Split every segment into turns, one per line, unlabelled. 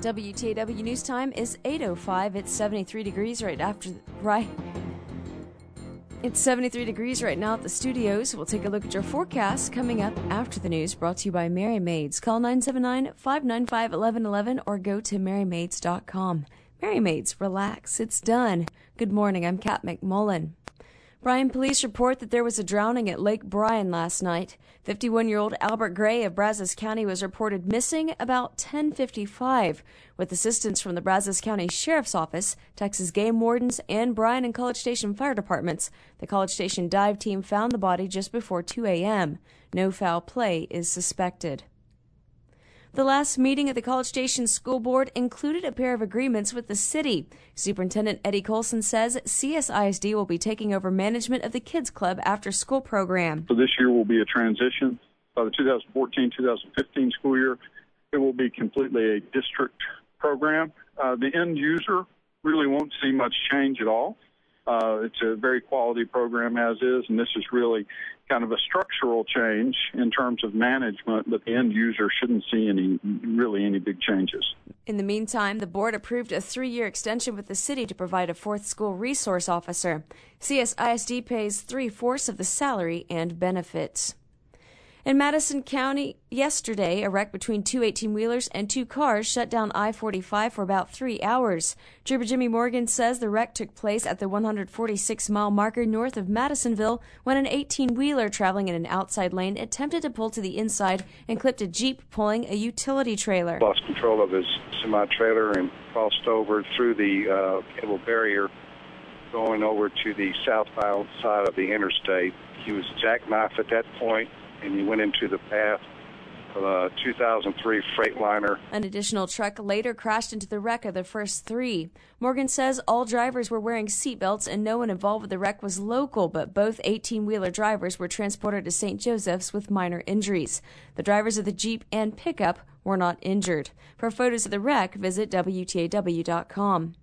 WTAW News Time is 8:05. It's 73 degrees It's 73 degrees right now at the studios. We'll take a look at your forecast coming up after the news, brought to you by Mary Maids. Call 979-595-1111 or go to marymaids.com. Mary Maids, relax. It's done. Good morning. I'm Kat McMullen. Bryan police report that there was a drowning at Lake Bryan last night. 51-year-old Albert Gray of Brazos County was reported missing about 10:55. With assistance from the Brazos County Sheriff's Office, Texas Game Wardens, and Bryan and College Station Fire Departments, the College Station dive team found the body just before 2 a.m. No foul play is suspected. The last meeting of the College Station School Board included a pair of agreements with the city. Superintendent Eddie Colson says CSISD will be taking over management of the Kids Club after-school program.
So this year will be a transition. By the 2014-2015 school year, it will be completely a district program. The end user really won't see much change at all. It's a very quality program as is, and this is really kind of a structural change in terms of management, but the end user shouldn't see any big changes.
In the meantime, the board approved a 3-year extension with the city to provide a 4th school resource officer. CSISD pays 3/4 of the salary and benefits. In Madison County yesterday, a wreck between two 18-wheelers and 2 cars shut down I-45 for about 3 hours. Trooper Jimmy Morgan says the wreck took place at the 146-mile marker north of Madisonville when an 18-wheeler traveling in an outside lane attempted to pull to the inside and clipped a Jeep pulling a utility trailer.
Lost control of his semi-trailer and crossed over through the cable barrier going over to the southbound side of the interstate. He was jackknifed at that point, and he went into the path of a 2003 Freightliner.
An additional truck later crashed into the wreck of the first 3. Morgan says all drivers were wearing seatbelts and no one involved with the wreck was local, but both 18-wheeler drivers were transported to St. Joseph's with minor injuries. The drivers of the Jeep and pickup were not injured. For photos of the wreck, visit WTAW.com.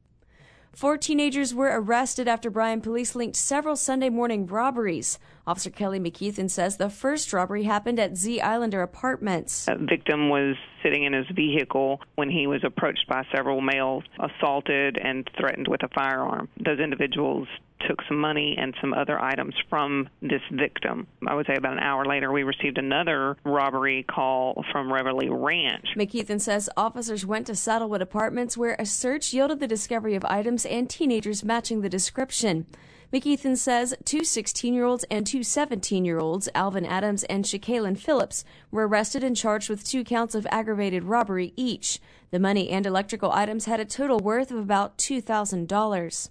4 teenagers were arrested after Bryan police linked several Sunday morning robberies. Officer Kelly McKeithen says the first robbery happened at Z Islander Apartments.
A victim was sitting in his vehicle when he was approached by several males, assaulted and threatened with a firearm. Those individuals took some money and some other items from this victim. I would say about an hour later, we received another robbery call from Reveille Ranch.
McKeithen says officers went to Saddlewood Apartments where a search yielded the discovery of items and teenagers matching the description. McKeithen says 2 16-year-olds and 2 17-year-olds, Alvin Adams and Shaquaylin Phillips, were arrested and charged with 2 counts of aggravated robbery each. The money and electrical items had a total worth of about $2,000.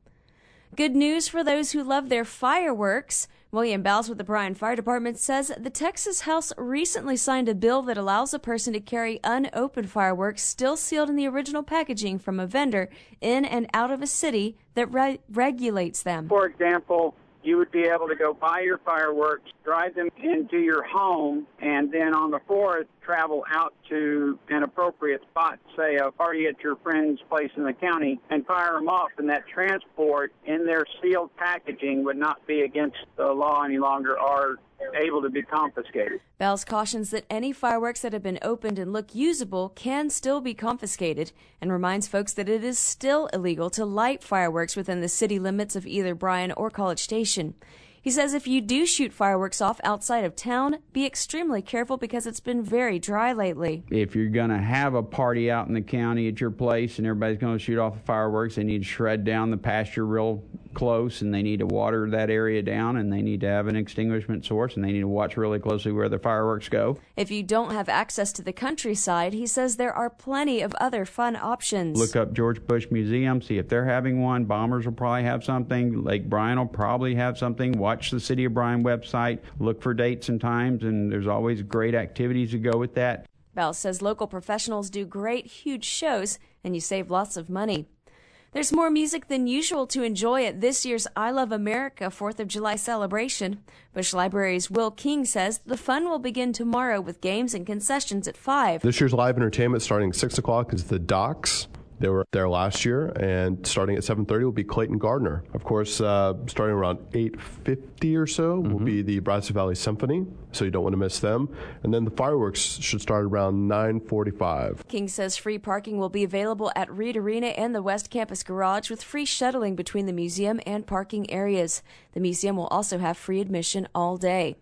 Good news for those who love their fireworks. William Bowles with the Bryan Fire Department says the Texas House recently signed a bill that allows a person to carry unopened fireworks still sealed in the original packaging from a vendor in and out of a city that regulates them.
For example, you would be able to go buy your fireworks, drive them into your home, and then on the 4th, travel out to an appropriate spot, say a party at your friend's place in the county, and fire them off. And that transport in their sealed packaging would not be against the law any longer or able to be confiscated.
Bells cautions that any fireworks that have been opened and look usable can still be confiscated and reminds folks that it is still illegal to light fireworks within the city limits of either Bryan or College Station. He says if you do shoot fireworks off outside of town, be extremely careful because it's been very dry lately.
If you're going to have a party out in the county at your place and everybody's going to shoot off fireworks, they need to shred down the pasture real close, and they need to water that area down, and they need to have an extinguishment source, and they need to watch really closely where the fireworks go.
If you don't have access to the countryside, he says there are plenty of other fun options.
Look up George Bush Museum, see if they're having one. Bombers will probably have something. Lake Bryan will probably have something. Watch the City of Bryan website. Look for dates and times, and there's always great activities to go with that.
Bell says local professionals do great, huge shows, and you save lots of money. There's more music than usual to enjoy at this year's I Love America 4th of July celebration. Bush Library's Will King says the fun will begin tomorrow with games and concessions at 5.
This year's live entertainment starting at 6 o'clock is The Docks. They were there last year, and starting at 7:30 will be Clayton Gardner. Of course, starting around 8:50 or so will be the Brazos Valley Symphony, so you don't want to miss them. And then the fireworks should start around 9:45.
King says free parking will be available at Reed Arena and the West Campus Garage, with free shuttling between the museum and parking areas. The museum will also have free admission all day.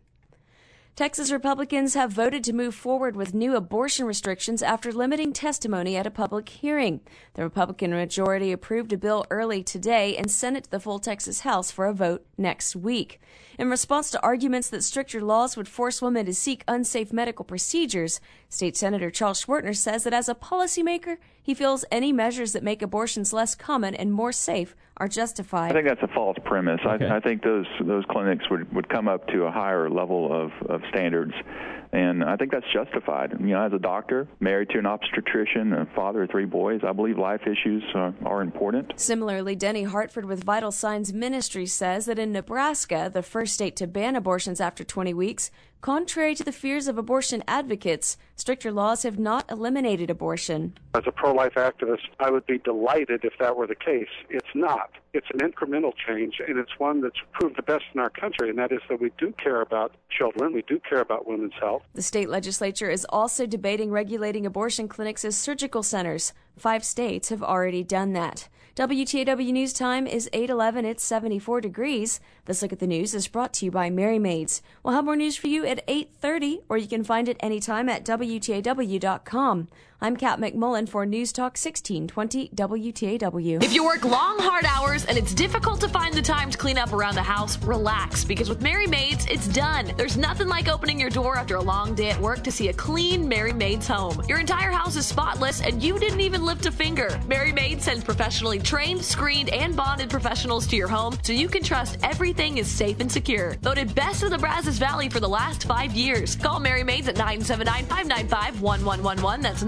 Texas Republicans have voted to move forward with new abortion restrictions after limiting testimony at a public hearing. The Republican majority approved a bill early today and sent it to the full Texas House for a vote next week. In response to arguments that stricter laws would force women to seek unsafe medical procedures, State Senator Charles Schwertner says that as a policymaker, he feels any measures that make abortions less common and more safe are justified.
I think that's a false premise.
Okay.
I think those clinics would come up to a higher level of standards, and I think that's justified. You know, as a doctor, married to an obstetrician, a father of 3 boys, I believe life issues are important.
Similarly, Denny Hartford with Vital Signs Ministry says that in Nebraska, the first state to ban abortions after 20 weeks, contrary to the fears of abortion advocates, stricter laws have not eliminated abortion.
As a pro-life activist, I would be delighted if that were the case. It's not. It's an incremental change, and it's one that's proved the best in our country, and that is that we do care about children, we do care about women's health.
The state legislature is also debating regulating abortion clinics as surgical centers. 5 states have already done that. WTAW News Time is 8:11. It's 74 degrees. This Look at the News is brought to you by Mary Maids. We'll have more news for you at 8:30, or you can find it anytime at WTAW.com. I'm Kat McMullen for News Talk 1620 WTAW.
If you work long, hard hours and it's difficult to find the time to clean up around the house, relax, because with Mary Maids, it's done. There's nothing like opening your door after a long day at work to see a clean Mary Maids home. Your entire house is spotless and you didn't even lift a finger. Mary Maids sends professionally trained, screened, and bonded professionals to your home so you can trust everything is safe and secure. Voted best of the Brazos Valley for the last 5 years. Call Mary Maids at 979-595-1111. That's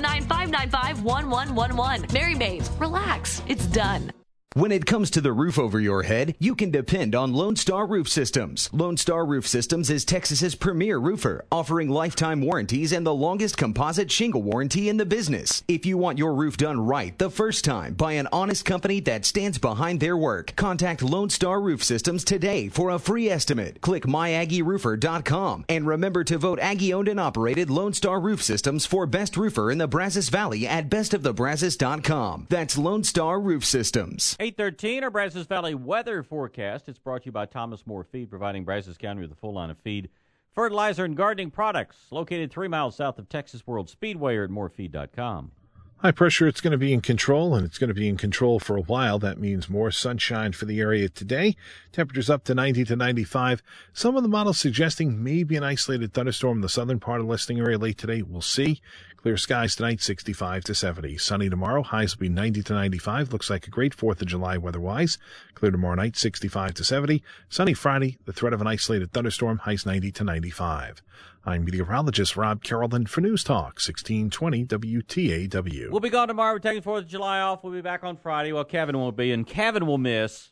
979-595-1111. Mary Maids, relax, it's done.
When it comes to the roof over your head, you can depend on Lone Star Roof Systems. Lone Star Roof Systems is Texas's premier roofer, offering lifetime warranties and the longest composite shingle warranty in the business. If you want your roof done right the first time by an honest company that stands behind their work, contact Lone Star Roof Systems today for a free estimate. Click myaggieroofer.com and remember to vote Aggie-owned and operated Lone Star Roof Systems for best roofer in the Brazos Valley at bestofthebrazos.com. That's Lone Star Roof Systems.
8:13, our Brazos Valley weather forecast. It's brought to you by Thomas More Feed, providing Brazos County with a full line of feed, fertilizer, and gardening products. Located 3 miles south of Texas World Speedway, or at morefeed.com.
High pressure, it's going to be in control, and it's going to be in control for a while. That means more sunshine for the area today. Temperatures up to 90 to 95. Some of the models suggesting maybe an isolated thunderstorm in the southern part of the listening area late today. We'll see. Clear skies tonight, 65 to 70. Sunny tomorrow, highs will be 90 to 95. Looks like a great 4th of July weather-wise. Clear tomorrow night, 65 to 70. Sunny Friday, the threat of an isolated thunderstorm, highs 90 to 95. I'm meteorologist Rob Carrollton for News Talk 1620 WTAW.
We'll be gone tomorrow. We're taking 4th of July off. We'll be back on Friday. Well, Kevin won't be, and Kevin will miss.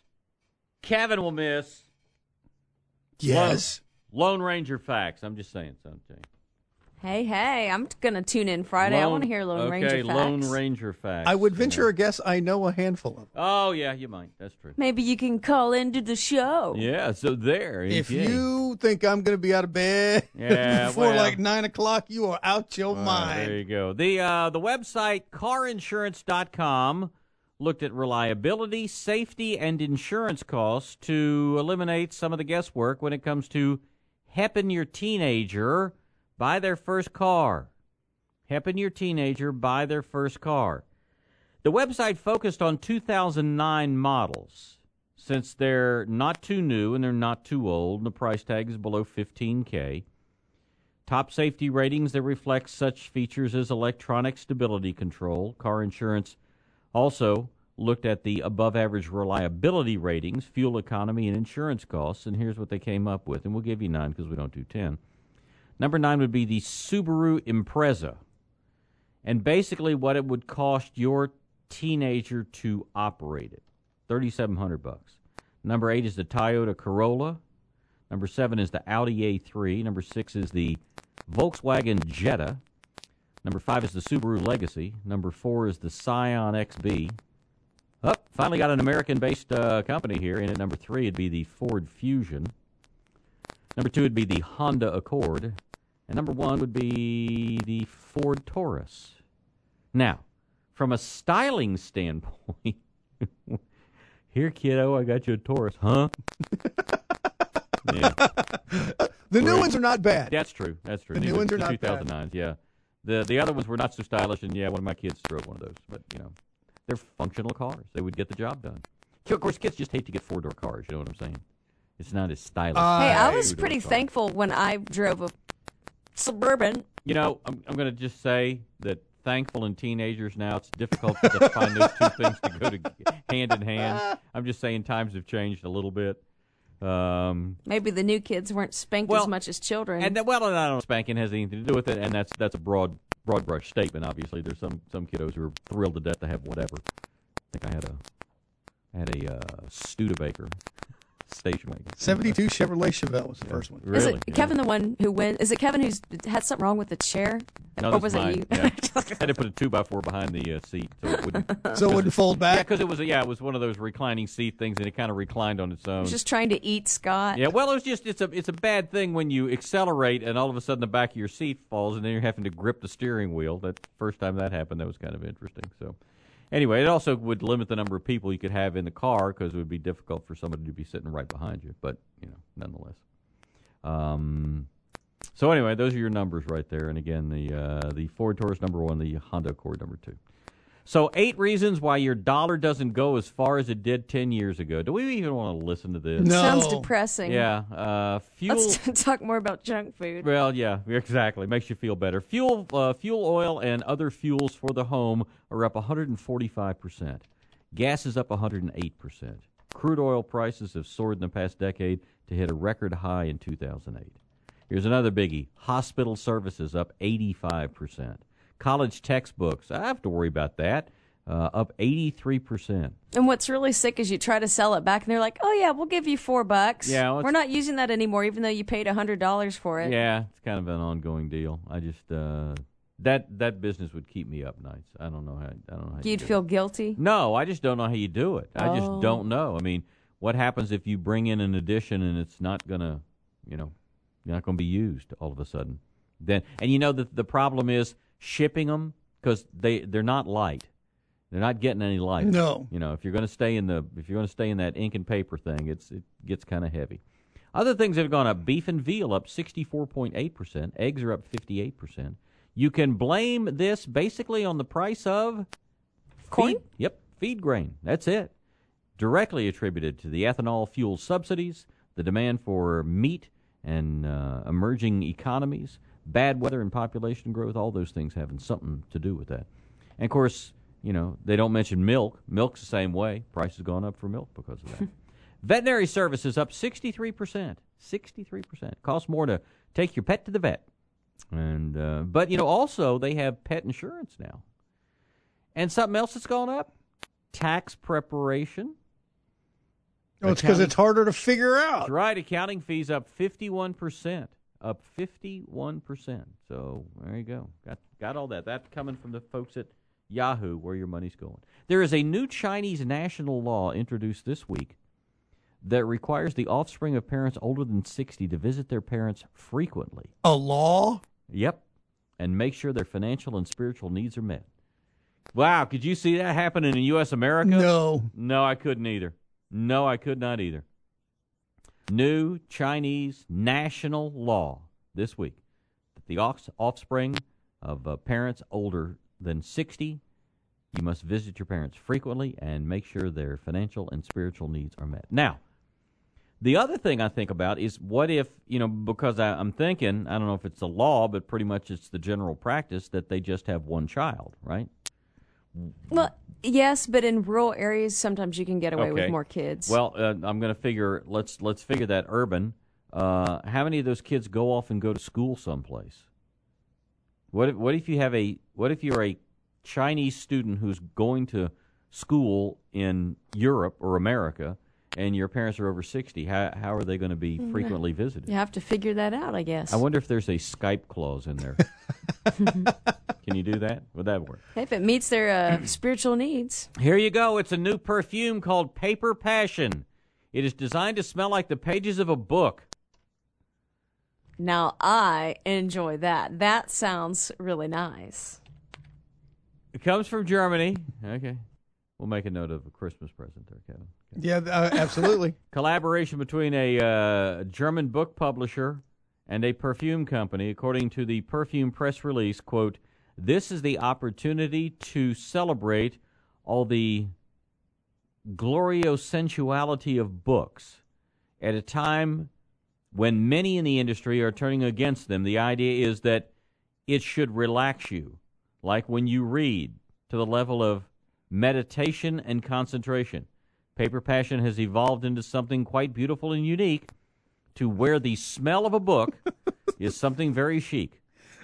Yes.
Lone Ranger facts. I'm just saying something.
Hey, I'm going to tune in Friday. I want to hear Lone Ranger facts.
Okay, Lone Ranger facts.
I would venture a guess I know a handful of them.
Oh, yeah, you might. That's true.
Maybe you can call into the show.
Yeah, so there.
If you think I'm going to be out of bed before like 9 o'clock, you are out your mind.
There you go. The website carinsurance.com looked at reliability, safety, and insurance costs to eliminate some of the guesswork when it comes to helping your teenager buy their first car. Helping your teenager buy their first car. The website focused on 2009 models, since they're not too new and they're not too old, and the price tag is below $15,000. Top safety ratings that reflect such features as electronic stability control. Car Insurance also looked at the above-average reliability ratings, fuel economy, and insurance costs, and here's what they came up with. And we'll give you 9 because we don't do 10. Number 9 would be the Subaru Impreza, and basically what it would cost your teenager to operate it, $3,700. Number 8 is the Toyota Corolla. Number 7 is the Audi A3. Number 6 is the Volkswagen Jetta. Number 5 is the Subaru Legacy. Number 4 is the Scion XB. Finally got an American-based company here. And at number 3 would be the Ford Fusion. Number 2 would be the Honda Accord. And number 1 would be the Ford Taurus. Now, from a styling standpoint, here, kiddo, I got you a Taurus. Huh? Yeah.
The new ones are not bad.
That's true. The
new ones are not
2009s,
bad.
yeah. The other ones were not so stylish, and yeah, one of my kids drove one of those. But, you know, they're functional cars. They would get the job done. Of course, kids just hate to get four-door cars, you know what I'm saying? It's not as stylish.
Hey, I was pretty thankful when I drove a Suburban.
You know, I'm going to just say that thankful in teenagers now, it's difficult to find those two things to go hand in hand. I'm just saying times have changed a little bit.
Maybe the new kids weren't spanked as much as children.
And I don't know if spanking has anything to do with it, and that's a broad brush statement. Obviously, there's some kiddos who are thrilled to death to have whatever. I think I had a Studebaker station wagon.
72 Chevrolet Chevelle was the first one.
Really? Is it Kevin the one who wins? Is it Kevin who's had something wrong with the chair?
No,
or was it you?
Yeah. I had to put a 2x4 behind the seat
so it wouldn't fold back.
Yeah, because it was one of those reclining seat things, and it kind of reclined on its own.
It was just trying to eat Scott.
Yeah, well, it's a bad thing when you accelerate and all of a sudden the back of your seat falls, and then you're having to grip the steering wheel. That first time that happened, that was kind of interesting. So, anyway, it also would limit the number of people you could have in the car because it would be difficult for somebody to be sitting right behind you. But nonetheless. So anyway, those are your numbers right there. And again, the Ford Taurus number 1, the Honda Accord number 2. So 8 reasons why your dollar doesn't go as far as it did 10 years ago. Do we even want to listen to this?
No. Sounds depressing.
Yeah. Fuel.
Let's talk more about junk food.
Well, yeah, exactly. Makes you feel better. Fuel oil and other fuels for the home are up 145%. Gas is up 108%. Crude oil prices have soared in the past decade to hit a record high in 2008. Here's another biggie. Hospital services up 85%. College textbooks, I have to worry about that, up 83%.
And what's really sick is you try to sell it back, and they're like, oh, yeah, we'll give you $4.
Yeah,
we're not using that anymore, even though you paid $100 for it.
Yeah, it's kind of an ongoing deal. I just, that business would keep me up nights. I don't know how
You'd feel guilty?
No, I just don't know how you do it. I just don't know. I mean, what happens if you bring in an addition and it's not going to, not going to be used all of a sudden? And the problem is shipping them because they're not light. They're not getting any lighter.
No.
If you're going to stay in that ink and paper thing, it gets kind of heavy. Other things that have gone up: beef and veal up 64.8%. Eggs are up 58%. You can blame this basically on the price of
corn.
Feed grain. That's it. Directly attributed to the ethanol fuel subsidies, the demand for meat, and emerging economies, bad weather and population growth, all those things having something to do with that. And, of course, they don't mention milk. Milk's the same way. Price has gone up for milk because of that. Veterinary services up 63%. 63%. Costs more to take your pet to the vet. And but, also they have pet insurance now. And something else that's gone up, tax preparation.
Oh, it's because it's harder to figure out.
That's right. Accounting fees up 51%. Up 51%. So there you go. Got all that. That's coming from the folks at Yahoo, where your money's going. There is a new Chinese national law introduced this week that requires the offspring of parents older than 60 to visit their parents frequently.
A law?
Yep. And make sure their financial and spiritual needs are met. Wow, could you see that happening in U.S. America?
No.
No, I couldn't either. No, I could not either. New Chinese national law this week that the offspring of parents older than 60, you must visit your parents frequently and make sure their financial and spiritual needs are met. Now, the other thing I think about is what if, because I'm thinking, I don't know if it's a law, but pretty much it's the general practice that they just have one child, right?
Well, yes, but in rural areas, sometimes you can get away with more kids.
Well, I'm going to figure. Let's figure that urban. How many of those kids go off and go to school someplace? What if you're a Chinese student who's going to school in Europe or America, and your parents are over 60, how are they going to be frequently visited?
You have to figure that out, I guess.
I wonder if there's a Skype clause in there. Can you do that? Would that work?
If it meets their spiritual needs.
Here you go. It's a new perfume called Paper Passion. It is designed to smell like the pages of a book.
Now, I enjoy that. That sounds really nice.
It comes from Germany. Okay. We'll make a note of a Christmas present there, Kevin. Okay.
Yeah, absolutely.
Collaboration between a German book publisher and a perfume company. According to the perfume press release, quote, "This is the opportunity to celebrate all the gloriosensuality of books at a time when many in the industry are turning against them. The idea is that it should relax you, like when you read, to the level of meditation and concentration. Paper Passion has evolved into something quite beautiful and unique, to where the smell of a book is something very chic.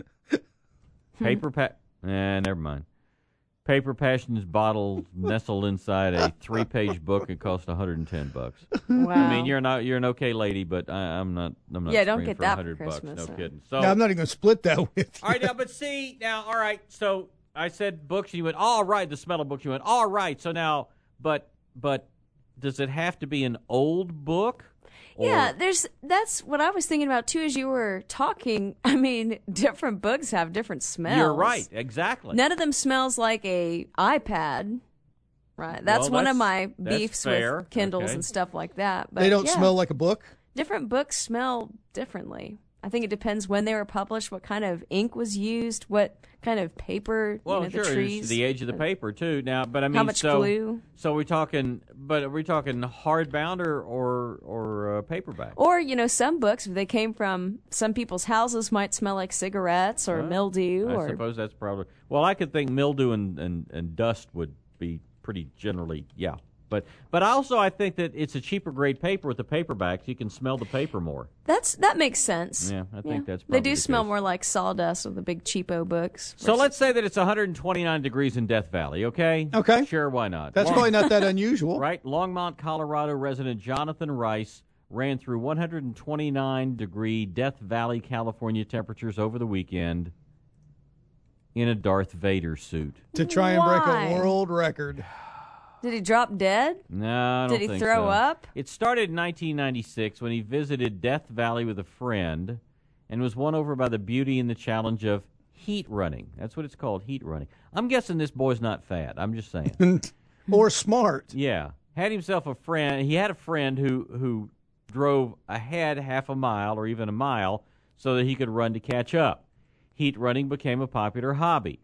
Never mind. Paper Passion's bottle nestled inside a 3-page book. It costs $110.
Wow.
I mean, you're an okay lady, but I'm not.
Yeah, don't get
for
that for
$100.
Christmas.
No kidding. So
No, I'm not even going to split that with you.
all right, now, but see, now, all right. So I said books, and you went, all right. The smell of books, you went, all right. So now, but does it have to be an old book?
Yeah, that's what I was thinking about too as you were talking. I mean, different books have different smells.
You're right, exactly.
None of them smells like a iPad. Right. That's one of my beefs with Kindles and stuff like that. But
they don't smell like a book?
Different books smell differently. I think it depends when they were published, what kind of ink was used, what kind of paper,
well,
sure,
the trees. The age of the paper too. Now, but I mean,
how much glue?
So we're talking hardbound or paperback?
Or some books, if they came from some people's houses, might smell like cigarettes or mildew.
I suppose that's probably. Well, I could think mildew and dust would be pretty generally, yeah. But also I think that it's a cheaper grade paper with the paperback, so you can smell the paper more.
That makes sense.
Yeah, I think that's probably
they do
the
smell
case.
more like sawdust with the big cheapo books.
So let's say that it's 129 degrees in Death Valley, okay?
Okay.
Sure, why not?
That's probably not that unusual.
Right? Longmont, Colorado resident Jonathan Rice ran through 129-degree Death Valley, California temperatures over the weekend in a Darth Vader suit.
To try and break a world record.
Did he drop dead?
No, I don't think so.
Did he throw up?
It started in 1996 when he visited Death Valley with a friend and was won over by the beauty and the challenge of heat running. That's what it's called, heat running. I'm guessing this boy's not fat. I'm just saying.
Or smart.
Yeah. Had himself a friend. He had a friend who drove ahead half a mile or even a mile so that he could run to catch up. Heat running became a popular hobby.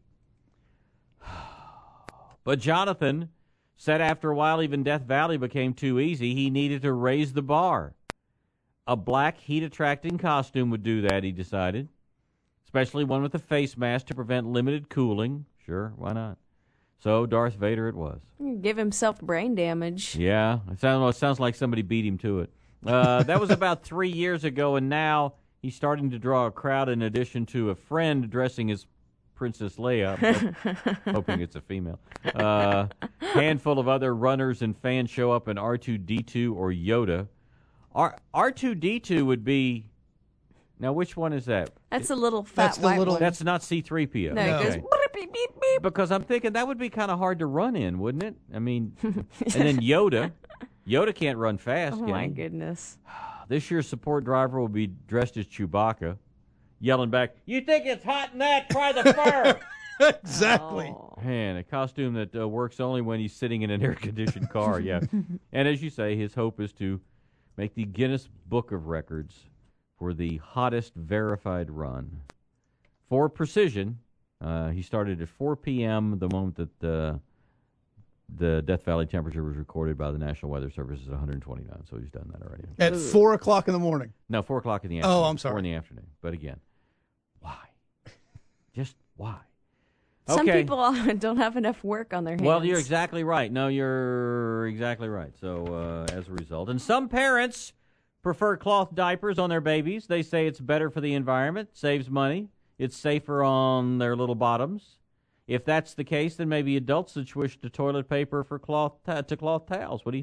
But Jonathan said after a while even Death Valley became too easy. He needed to raise the bar. A black heat-attracting costume would do that, he decided, especially one with a face mask to prevent limited cooling. Sure, why not? So Darth Vader it was.
Give himself brain damage.
Yeah, it sounds like somebody beat him to it. That was about 3 years ago, and now he's starting to draw a crowd in addition to a friend dressing as Princess Leia, hoping it's a female. Handful of other runners and fans show up in R2-D2 or Yoda. R2-D2 would be... Now, which one is that?
That's a little fat white one.
That's not C-3PO.
No, it goes beep, beep, beep.
Because I'm thinking that would be kind of hard to run in, wouldn't it? I mean, and then Yoda. Yoda can't run fast,
Oh,
can
my
he?
goodness.
This year's support driver will be dressed as Chewbacca, yelling back, "You think it's hot in that? Try the fur!"
Exactly.
Man, a costume that works only when he's sitting in an air-conditioned car, yeah. And as you say, his hope is to make the Guinness Book of Records for the hottest verified run. For precision, he started at 4 p.m. the moment that the Death Valley temperature was recorded by the National Weather Service as 129, so he's done that already.
At 4 o'clock in the morning?
No, 4 o'clock in the afternoon.
Oh, I'm sorry.
4 in the afternoon. But again, why? Just why?
Some
Okay.
people don't have enough work on their hands.
Well, you're exactly right. No, you're exactly right. So, as a result. And some parents prefer cloth diapers on their babies. They say it's better for the environment, saves money, it's safer on their little bottoms. If that's the case, then maybe adults should switch to toilet paper for cloth towels. What do you think?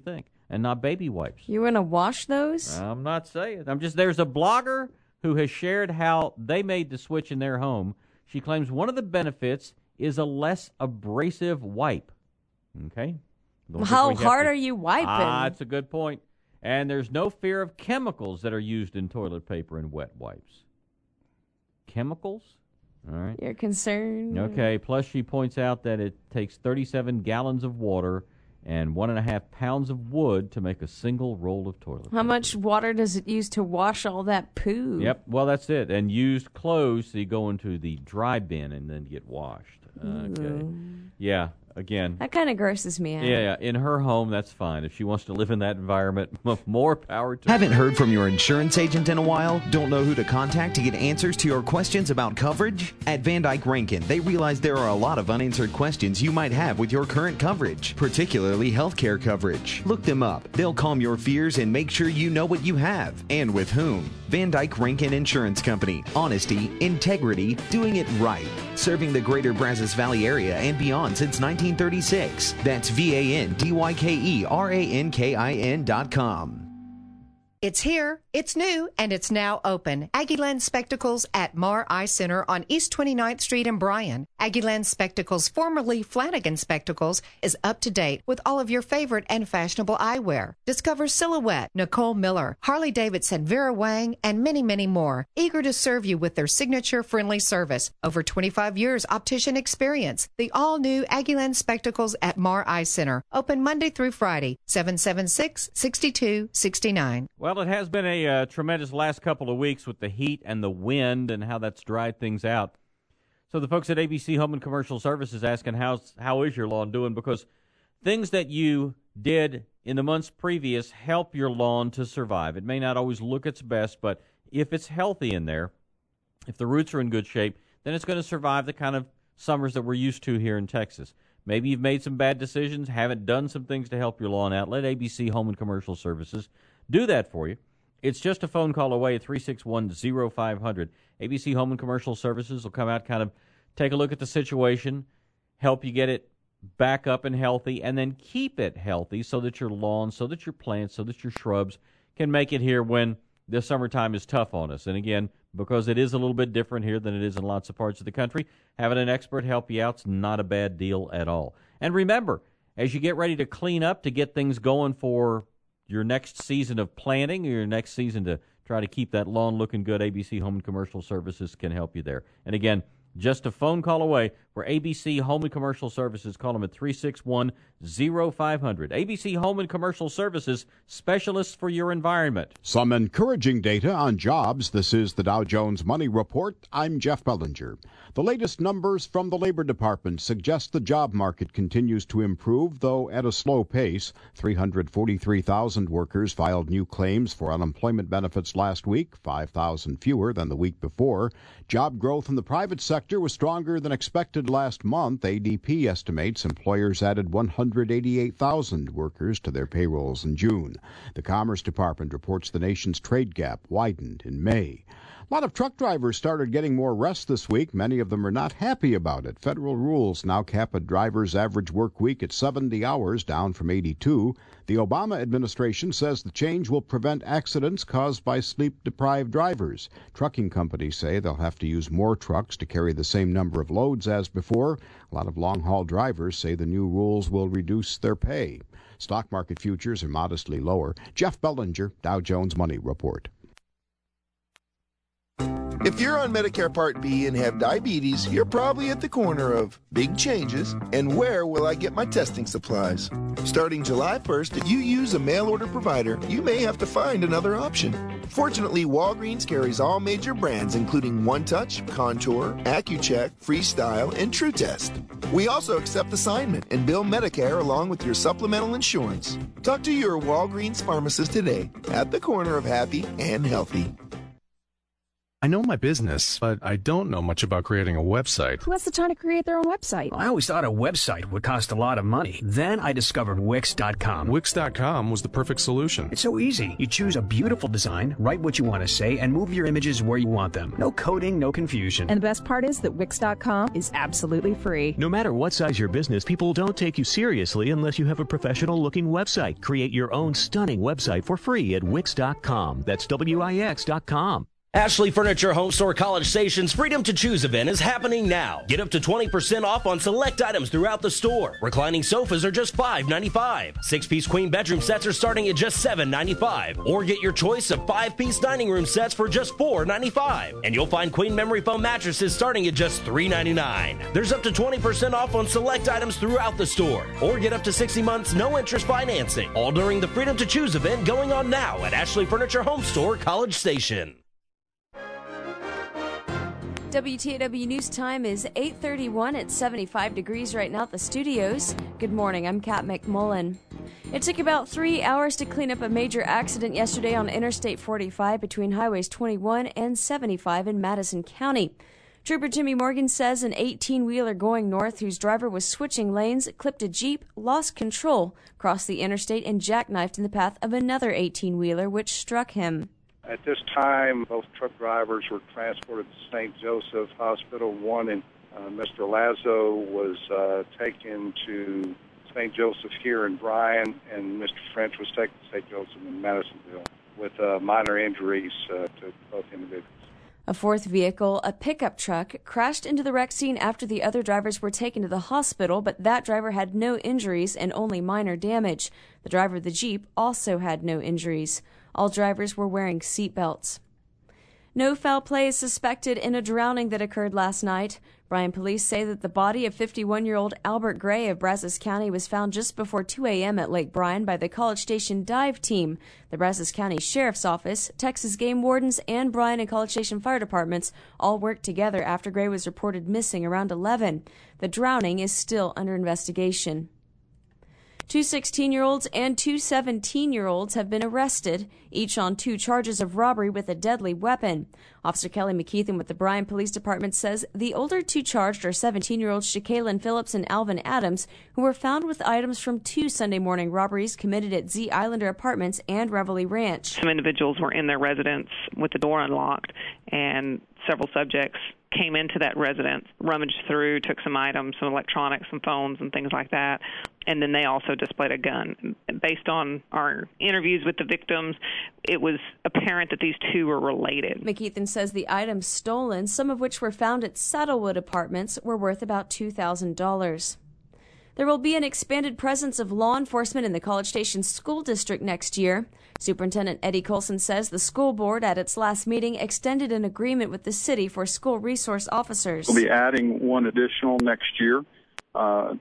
and not baby wipes.
You want to wash those?
I'm not saying. There's a blogger who has shared how they made the switch in their home. She claims one of the benefits is a less abrasive wipe. Okay?
How hard are you wiping?
That's a good point. And there's no fear of chemicals that are used in toilet paper and wet wipes. Chemicals? All right.
You're concerned?
Okay. Plus, she points out that it takes 37 gallons of water and 1.5 pounds of wood to make a single roll of toilet paper.
How much water does it use to wash all that poo?
Yep. Well, that's it. And used clothes, so you go into the dry bin and then get washed. Okay. Yeah. Again,
that kind of grosses me out.
Yeah, in her home, that's fine. If she wants to live in that environment, more power to her.
Haven't heard from your insurance agent in a while? Don't know who to contact to get answers to your questions about coverage? At Van Dyke Rankin, they realize there are a lot of unanswered questions you might have with your current coverage, particularly healthcare coverage. Look them up. They'll calm your fears and make sure you know what you have and with whom. Van Dyke Rankin Insurance Company. Honesty, integrity, doing it right. Serving the greater Brazos Valley area and beyond since 1936. That's VANDYKERANKIN.com.
It's here, it's new, and it's now open. Aggieland Spectacles at Mar Eye Center on East 29th Street in Bryan. Aggieland Spectacles, formerly Flanagan Spectacles, is up to date with all of your favorite and fashionable eyewear. Discover Silhouette, Nicole Miller, Harley Davidson, Vera Wang, and many, many more. Eager to serve you with their signature friendly service. Over 25 years optician experience. The all-new Aggieland Spectacles at Mar Eye Center. Open Monday through Friday, 776-6269.
Well, it has been a tremendous last couple of weeks with the heat and the wind and how that's dried things out. So the folks at ABC Home and Commercial Services asking how is your lawn doing, because things that you did in the months previous help your lawn to survive. It may not always look its best, but if it's healthy in there, if the roots are in good shape, then it's going to survive the kind of summers that we're used to here in Texas. Maybe you've made some bad decisions, haven't done some things to help your lawn out. Let ABC Home and Commercial Services do that for you. It's just a phone call away at 361-0500. ABC Home and Commercial Services will come out, kind of take a look at the situation, help you get it back up and healthy, and then keep it healthy so that your lawn, so that your plants, so that your shrubs can make it here when the summertime is tough on us. And again, because it is a little bit different here than it is in lots of parts of the country, having an expert help you out's not a bad deal at all. And remember, as you get ready to clean up, to get things going for your next season of planting or your next season to try to keep that lawn looking good, ABC Home and Commercial Services can help you there. And again, just a phone call away for ABC Home and Commercial Services. Call them at 361-0500. ABC Home and Commercial Services, specialists for your environment.
Some encouraging data on jobs. This is the Dow Jones Money Report. I'm Jeff Bellinger. The latest numbers from the Labor Department suggest the job market continues to improve, though at a slow pace. 343,000 workers filed new claims for unemployment benefits last week, 5,000 fewer than the week before. Job growth in the private sector was stronger than expected last month. ADP estimates employers added 188,000 workers to their payrolls in June. The Commerce Department reports the nation's trade gap widened in May. A lot of truck drivers started getting more rest this week. Many of them are not happy about it. Federal rules now cap a driver's average work week at 70 hours, down from 82. The Obama administration says the change will prevent accidents caused by sleep-deprived drivers. Trucking companies say they'll have to use more trucks to carry the same number of loads as before. A lot of long-haul drivers say the new rules will reduce their pay. Stock market futures are modestly lower. Jeff Bellinger, Dow Jones Money Report.
If you're on Medicare Part B and have diabetes, you're probably at the corner of big changes and where will I get my testing supplies? Starting July 1st, if you use a mail-order provider, you may have to find another option. Fortunately, Walgreens carries all major brands including OneTouch, Contour, Accu-Check, Freestyle, and TrueTest. We also accept assignment and bill Medicare along with your supplemental insurance. Talk to your Walgreens pharmacist today, at the corner of happy and healthy.
I know my business, but I don't know much about creating a website.
Who has the time to create their own website?
I always thought a website would cost a lot of money. Then I discovered Wix.com.
Wix.com was the perfect solution.
It's so easy. You choose a beautiful design, write what you want to say, and move your images where you want them. No coding, no confusion.
And the best part is that Wix.com is absolutely free.
No matter what size your business, people don't take you seriously unless you have a professional-looking website. Create your own stunning website for free at Wix.com. That's Wix.com.
Ashley Furniture Home Store College Station's Freedom to Choose event is happening now. Get up to 20% off on select items throughout the store. Reclining sofas are just $5.95. 6-piece queen bedroom sets are starting at just $7.95. Or get your choice of 5-piece dining room sets for just $4.95. And you'll find queen memory foam mattresses starting at just $3.99. There's up to 20% off on select items throughout the store. Or get up to 60 months no interest financing. All during the Freedom to Choose event going on now at Ashley Furniture Home Store College Station.
WTAW News Time is 8:31 at 75 degrees right now at the studios. Good morning, I'm Kat McMullen. It took about 3 hours to clean up a major accident yesterday on Interstate 45 between Highways 21 and 75 in Madison County. Trooper Jimmy Morgan says an 18-wheeler going north whose driver was switching lanes clipped a Jeep, lost control, crossed the interstate, and jackknifed in the path of another 18-wheeler, which struck him.
At this time, both truck drivers were transported to St. Joseph Hospital. One, and Mr. Lazo was taken to St. Joseph here in Bryan, and Mr. French was taken to St. Joseph in Madisonville with minor injuries to both individuals.
A fourth vehicle, a pickup truck, crashed into the wreck scene after the other drivers were taken to the hospital, but that driver had no injuries and only minor damage. The driver of the Jeep also had no injuries. All drivers were wearing seatbelts. No foul play is suspected in a drowning that occurred last night. Bryan police say that the body of 51-year-old Albert Gray of Brazos County was found just before 2 a.m. at Lake Bryan by the College Station dive team. The Brazos County Sheriff's Office, Texas Game Wardens, and Bryan and College Station fire departments all worked together after Gray was reported missing around 11. The drowning is still under investigation. 2 16-year-olds and 2 17-year-olds have been arrested, each on 2 charges of robbery with a deadly weapon. Officer Kelly McKeithen with the Bryan Police Department says the older 2 charged are 17-year-olds Shakaylin Phillips and Alvin Adams, who were found with items from 2 Sunday morning robberies committed at Z Islander Apartments and Reveille Ranch.
Some individuals were in their residence with the door unlocked, and several subjects came into that residence, rummaged through, took some items, some electronics, some phones, and things like that. And then they also displayed a gun. Based on our interviews with the victims, it was apparent that these 2 were related.
McKeithen says the items stolen, some of which were found at Saddlewood Apartments, were worth about $2,000. There will be an expanded presence of law enforcement in the College Station School District next year. Superintendent Eddie Colson says the school board at its last meeting extended an agreement with the city for school resource officers.
We'll be adding 1 additional next year to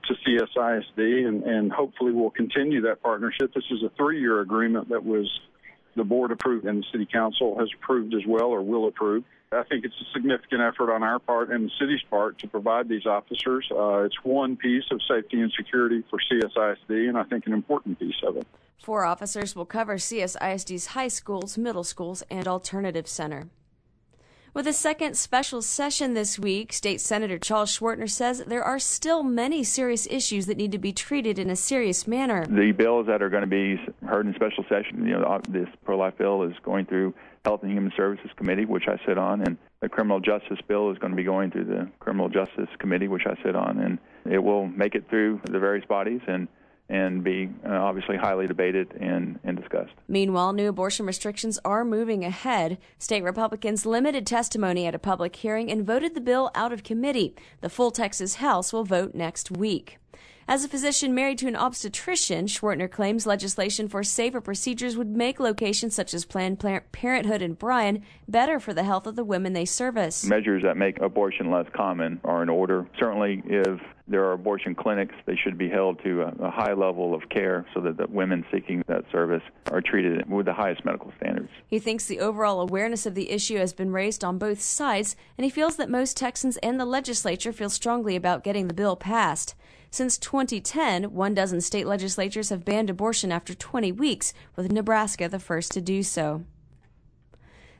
CSISD, and hopefully we'll continue that partnership. This is a 3-year agreement that was the board approved and the city council has approved as well, or will approve. I think it's a significant effort on our part and the city's part to provide these officers. It's one piece of safety and security for CSISD, and I think an important piece of it.
4 officers will cover CSISD's high schools, middle schools, and alternative center. With a second special session this week, State Senator Charles Schwertner says there are still many serious issues that need to be treated in a serious manner.
The bills that are going to be heard in special session, this pro-life bill is going through Health and Human Services Committee, which I sit on, and the criminal justice bill is going to be going through the Criminal Justice Committee, which I sit on, and it will make it through the various bodies and be obviously highly debated and discussed.
Meanwhile, new abortion restrictions are moving ahead. State Republicans limited testimony at a public hearing and voted the bill out of committee. The full Texas House will vote next week. As a physician married to an obstetrician, Schwertner claims legislation for safer procedures would make locations such as Planned Parenthood in Bryan better for the health of the women they service.
Measures that make abortion less common are in order. Certainly, if there are abortion clinics, they should be held to a high level of care so that the women seeking that service are treated with the highest medical standards.
He thinks the overall awareness of the issue has been raised on both sides, and he feels that most Texans and the legislature feel strongly about getting the bill passed. Since 2010, 12 state legislatures have banned abortion after 20 weeks, with Nebraska the first to do so.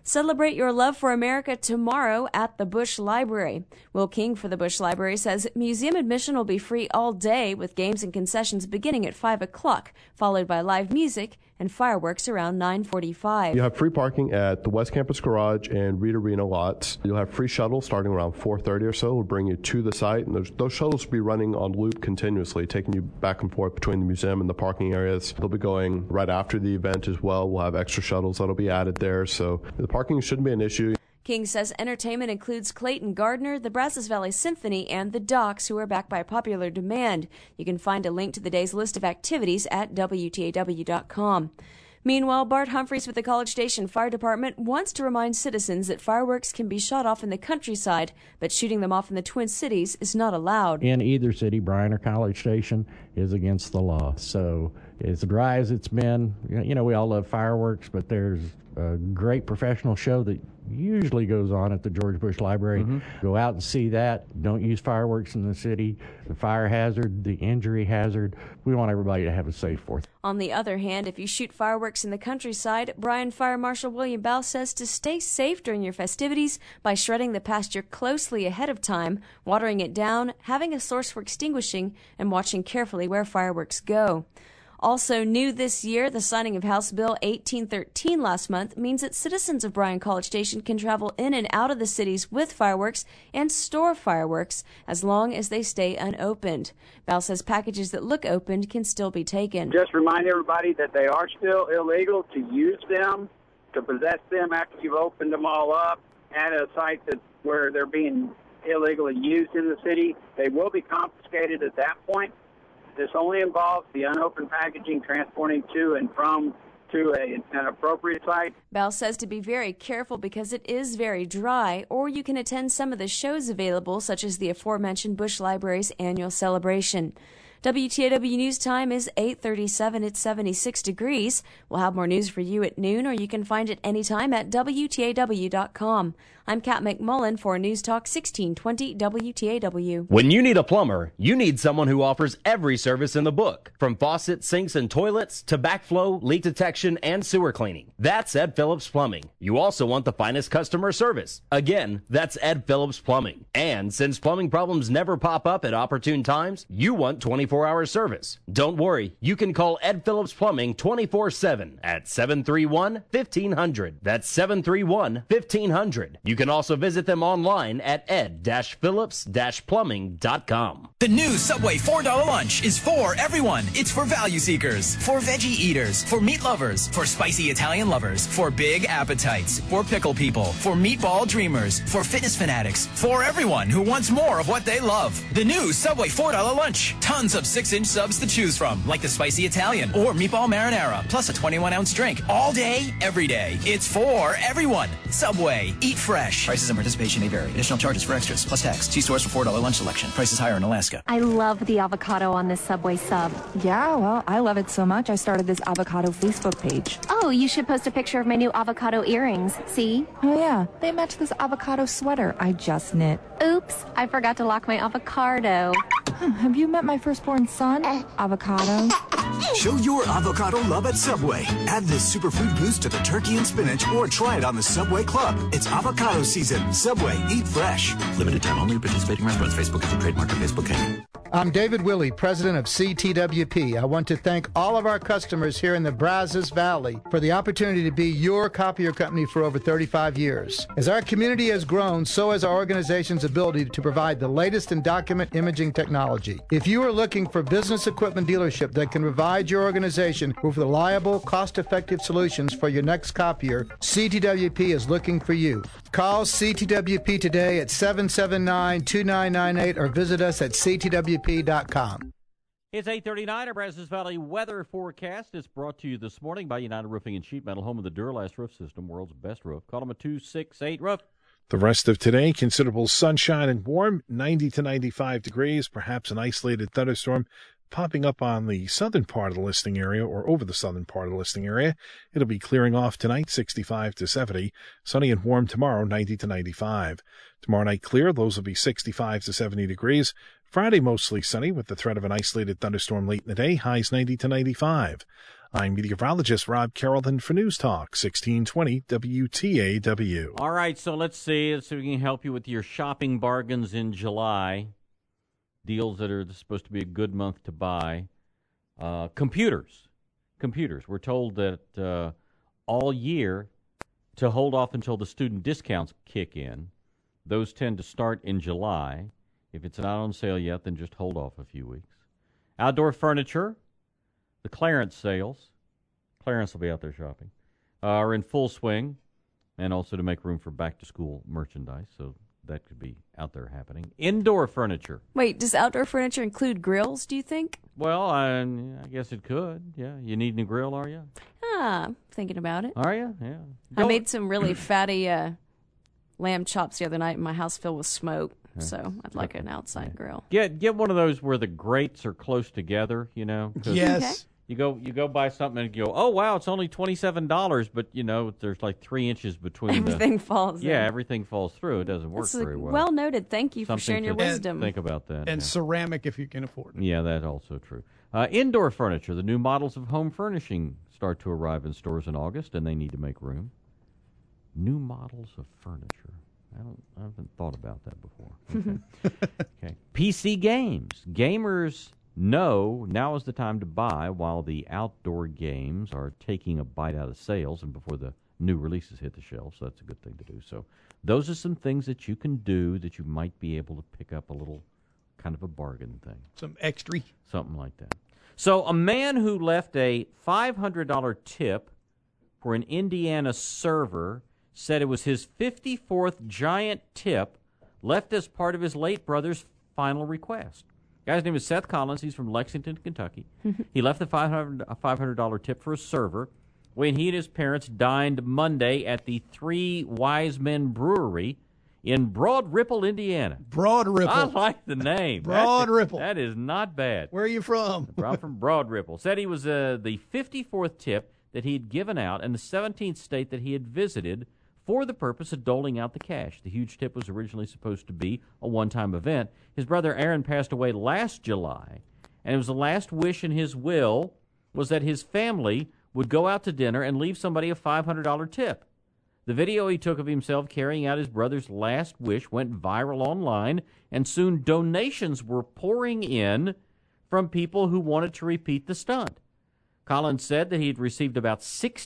Celebrate your love for America tomorrow at the Bush Library. Will King for the Bush Library says museum admission will be free all day with games and concessions beginning at 5 o'clock, followed by live music and fireworks around 9:45.
You have free parking at the West Campus Garage and Reed Arena lots. You'll have free shuttles starting around 4:30 or so. We'll bring you to the site, and those shuttles will be running on loop continuously, taking you back and forth between the museum and the parking areas. They'll be going right after the event as well. We'll have extra shuttles that'll be added there, so the parking shouldn't be an issue.
King says entertainment includes Clayton Gardner, the Brazos Valley Symphony, and the Docks, who are back by popular demand. You can find a link to the day's list of activities at WTAW.com. Meanwhile, Bart Humphreys with the College Station Fire Department wants to remind citizens that fireworks can be shot off in the countryside, but shooting them off in the Twin Cities is not allowed.
In either city, Bryan or College Station, is against the law. So as dry as it's been, we all love fireworks, but there's a great professional show that usually goes on at the George Bush Library. Go out and see that. Don't use fireworks in the city. The fire hazard, the injury hazard. We want everybody to have a safe 4th.
On the other hand, if you shoot fireworks in the countryside, Bryan Fire Marshal William Bell says to stay safe during your festivities by shredding the pasture closely ahead of time, watering it down, having a source for extinguishing, and watching carefully where fireworks go. Also new this year, the signing of House Bill 1813 last month means that citizens of Bryan College Station can travel in and out of the cities with fireworks and store fireworks as long as they stay unopened. Val says packages that look opened can still be taken.
Just remind everybody that they are still illegal to use them, to possess them after you've opened them all up at a site where they're being illegally used in the city. They will be confiscated at that point. This only involves the unopened packaging transporting to and from to an appropriate site.
Bell says to be very careful because it is very dry, or you can attend some of the shows available, such as the aforementioned Bush Library's annual celebration. WTAW News Time is 8:37. It's 76 degrees. We'll have more news for you at noon, or you can find it anytime at WTAW.com. I'm Kat McMullen for News Talk 1620 WTAW.
When you need a plumber, you need someone who offers every service in the book, from faucets, sinks, and toilets to backflow, leak detection, and sewer cleaning. That's Ed Phillips Plumbing. You also want the finest customer service. Again, that's Ed Phillips Plumbing. And since plumbing problems never pop up at opportune times, you want 24-hour service. Don't worry, you can call Ed Phillips Plumbing 24/7 at 731-1500. That's 731-1500. You can also visit them online at ed-phillips-plumbing.com.
The new Subway $4 lunch is for everyone. It's for value seekers, for veggie eaters, for meat lovers, for spicy Italian lovers, for big appetites, for pickle people, for meatball dreamers, for fitness fanatics, for everyone who wants more of what they love. The new Subway $4 lunch. Tons of 6-inch subs to choose from, like the spicy Italian or meatball marinara, plus a 21-ounce drink. All day, every day. It's for everyone. Subway. Eat fresh.
Prices and participation may vary. Additional charges for extras, plus tax. See stores for $4 lunch selection. Prices higher in Alaska.
I love the avocado on this Subway sub.
Yeah, well, I love it so much I started this avocado Facebook page.
Oh, you should post a picture of my new avocado earrings. See?
Oh, yeah. They match this avocado sweater I just knit.
Oops, I forgot to lock my avocado.
Have you met my firstborn son? Avocado.
Show your avocado love at Subway. Add this superfood boost to the turkey and spinach, or try it on the Subway Club. It's avocado season. Subway. Eat fresh.
Limited time only. Participating restaurants. Facebook is a trademark of Facebook King.
I'm David Willey, president of CTWP. I want to thank all of our customers here in the Brazos Valley for the opportunity to be your copier company for over 35 years. As our community has grown, so has our organization's ability to provide the latest in document imaging technology. If you are looking for business equipment dealership that can provide your organization with reliable, cost-effective solutions for your next copier, CTWP is looking for you. Call CTWP today at 779-2998 or visit us at ctwp.com.
It's 8:39. Our Brazos Valley weather forecast is brought to you this morning by United Roofing and Sheet Metal, home of the Duralast Roof System, world's best roof. Call them at 268-ROOF.
The rest of today, considerable sunshine and warm, 90 to 95 degrees, perhaps an isolated thunderstorm popping up on the southern part of the listing area or over the southern part of the listing area. It'll be clearing off tonight, 65 to 70. Sunny and warm tomorrow, 90 to 95. Tomorrow night clear, those will be 65 to 70 degrees. Friday mostly sunny with the threat of an isolated thunderstorm late in the day, highs 90 to 95. I'm meteorologist Rob Carrollton for News Talk 1620 WTAW.
All right, so let's see if we can help you with your shopping bargains in July. Deals that are supposed to be a good month to buy. Computers. We're told that all year to hold off until the student discounts kick in. Those tend to start in July. If it's not on sale yet, then just hold off a few weeks. Outdoor furniture, the clearance sales. Clarence will be out there shopping. Are in full swing, and also to make room for back-to-school merchandise, so that could be out there happening. Indoor furniture.
Wait, does outdoor furniture include grills, do you think?
Well, I guess it could. Yeah, you need a new grill, are you?
Thinking about it.
Are you? Yeah.
I made some really fatty lamb chops the other night, and my house filled with smoke, so I'd like an outside grill.
Get one of those where the grates are close together, you know.
Yes. Okay.
You go buy something and you go, oh, wow, it's only $27, but, you know, there's like 3 inches between
everything falls in.
Yeah, everything falls through. It doesn't work very well.
Well noted. Thank you for sharing your wisdom.
Think about that.
And ceramic if you can afford it.
Yeah, that's also true. Indoor furniture. The new models of home furnishing start to arrive in stores in August, and they need to make room. New models of furniture. I haven't thought about that before. Okay. PC games. Gamers know now is the time to buy while the outdoor games are taking a bite out of sales and before the new releases hit the shelves, so that's a good thing to do. So those are some things that you can do that you might be able to pick up a little kind of a bargain thing.
Some extra.
Something like that. So a man who left a $500 tip for an Indiana server said it was his 54th giant tip left as part of his late brother's final request. The guy's name is Seth Collins. He's from Lexington, Kentucky. He left the $500 tip for a server when he and his parents dined Monday at the Three Wise Men Brewery in Broad Ripple, Indiana.
Broad Ripple.
I like the name.
Broad Ripple.
That is not bad.
Where are you from?
I'm from Broad Ripple. Said he was the 54th tip that he had given out and the 17th state that he had visited for the purpose of doling out the cash. The huge tip was originally supposed to be a one-time event. His brother Aaron passed away last July, and it was the last wish in his will was that his family would go out to dinner and leave somebody a $500 tip. The video he took of himself carrying out his brother's last wish went viral online, and soon donations were pouring in from people who wanted to repeat the stunt. Collins said that he had received about